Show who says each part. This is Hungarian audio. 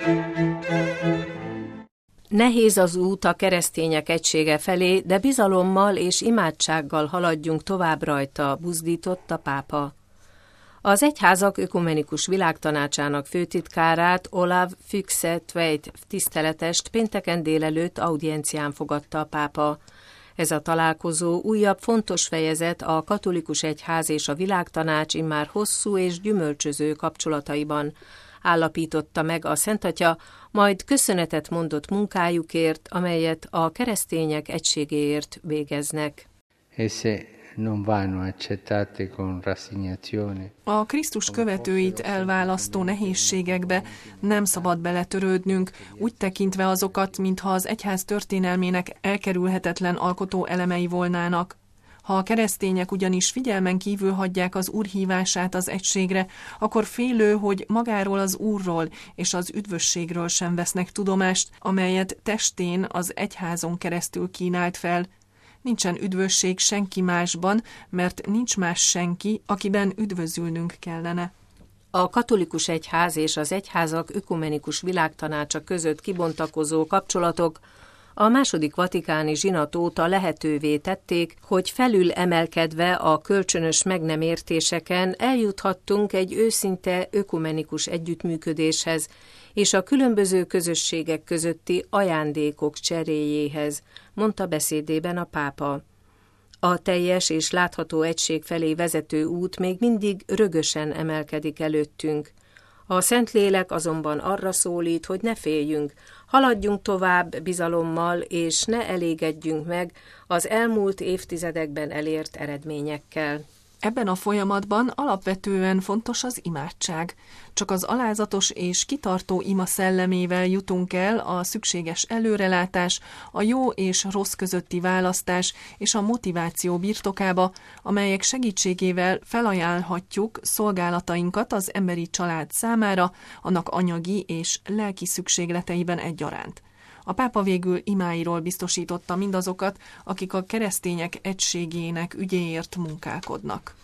Speaker 1: Nehéz az út a keresztények egysége felé, de bizalommal és imádsággal haladjunk tovább rajta, buzdított a pápa. Az Egyházak Ökumenikus Világtanácsának főtitkárát, Olav Fykse-Tveit tiszteletest pénteken délelőtt audiencián fogadta a pápa. Ez a találkozó újabb fontos fejezet a katolikus egyház és a világtanács immár hosszú és gyümölcsöző kapcsolataiban, állapította meg a Szentatya, majd köszönetet mondott munkájukért, amelyet a keresztények egységéért végeznek.
Speaker 2: A Krisztus követőit elválasztó nehézségekbe nem szabad beletörődnünk, úgy tekintve azokat, mintha az egyház történelmének elkerülhetetlen alkotó elemei volnának. Ha a keresztények ugyanis figyelmen kívül hagyják az Úr hívását az egységre, akkor félő, hogy magáról az Úrról és az üdvösségről sem vesznek tudomást, amelyet testén az egyházon keresztül kínált fel. Nincsen üdvösség senki másban, mert nincs más senki, akiben üdvözülnünk kellene.
Speaker 1: A katolikus egyház és az Egyházak Ökumenikus Világtanácsa között kibontakozó kapcsolatok a második vatikáni zsinat óta lehetővé tették, hogy felül emelkedve a kölcsönös meg nem értéseken eljuthattunk egy őszinte ökumenikus együttműködéshez és a különböző közösségek közötti ajándékok cseréjéhez, mondta beszédében a pápa. A teljes és látható egység felé vezető út még mindig rögösen emelkedik előttünk. A Szentlélek azonban arra szólít, hogy ne féljünk, haladjunk tovább bizalommal, és ne elégedjünk meg az elmúlt évtizedekben elért eredményekkel.
Speaker 2: Ebben a folyamatban alapvetően fontos az imádság. Csak az alázatos és kitartó ima szellemével jutunk el a szükséges előrelátás, a jó és rossz közötti választás és a motiváció birtokába, amelyek segítségével felajánlhatjuk szolgálatainkat az emberi család számára, annak anyagi és lelki szükségleteiben egyaránt. A pápa végül imáiról biztosította mindazokat, akik a keresztények egységének ügyéért munkálkodnak.